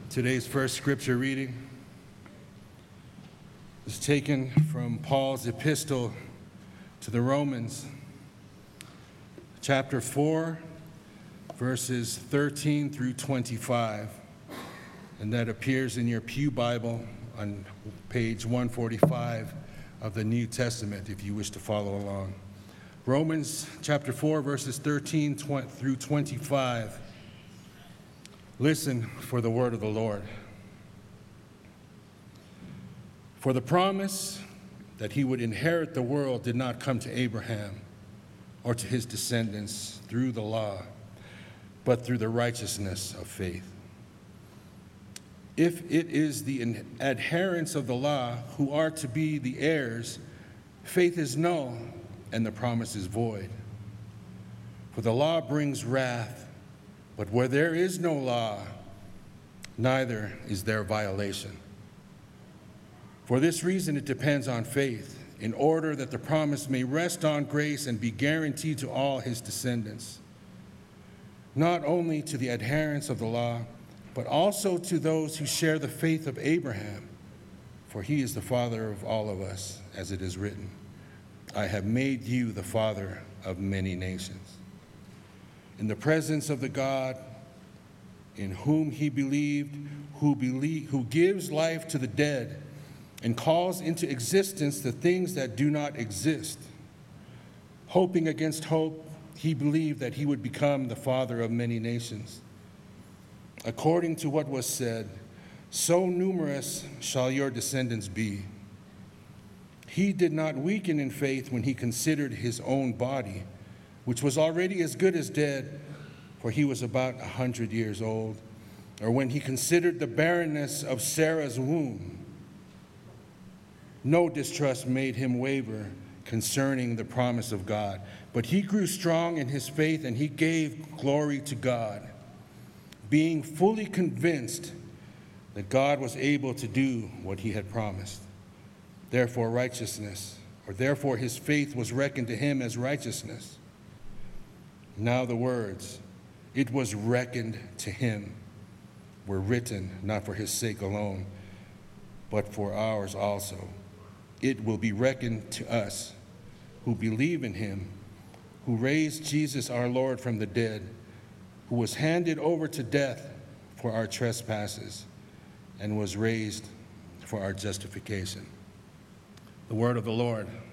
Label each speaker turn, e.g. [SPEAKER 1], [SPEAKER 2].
[SPEAKER 1] Today's first scripture reading is taken from Paul's epistle to the Romans, chapter 4, verses 13 through 25, and that appears in your Pew Bible on page 145 of the New Testament, if you wish to follow along. Romans chapter 4, verses 13 through 25. Listen for the word of the Lord. For the promise that he would inherit the world did not come to Abraham or to his descendants through the law, but through the righteousness of faith. If it is the adherents of the law who are to be the heirs, faith is null and the promise is void. For the law brings wrath, but where there is no law, neither is there violation. For this reason, it depends on faith, in order that the promise may rest on grace and be guaranteed to all his descendants, not only to the adherents of the law, but also to those who share the faith of Abraham, for he is the father of all of us, as it is written, I have made you the father of many nations. In the presence of the God in whom he believed, who gives life to the dead and calls into existence the things that do not exist. Hoping against hope, he believed that he would become the father of many nations. According to what was said, so numerous shall your descendants be. He did not weaken in faith when he considered his own body, which was already as good as dead, for he was about 100 years old, or when he considered the barrenness of Sarah's womb. No distrust made him waver concerning the promise of God, but he grew strong in his faith and he gave glory to God, being fully convinced that God was able to do what he had promised. Therefore his faith was reckoned to him as righteousness. Now the words, it was reckoned to him, were written not for his sake alone, but for ours also. It will be reckoned to us who believe in him, who raised Jesus our Lord from the dead, who was handed over to death for our trespasses and was raised for our justification. The word of the Lord.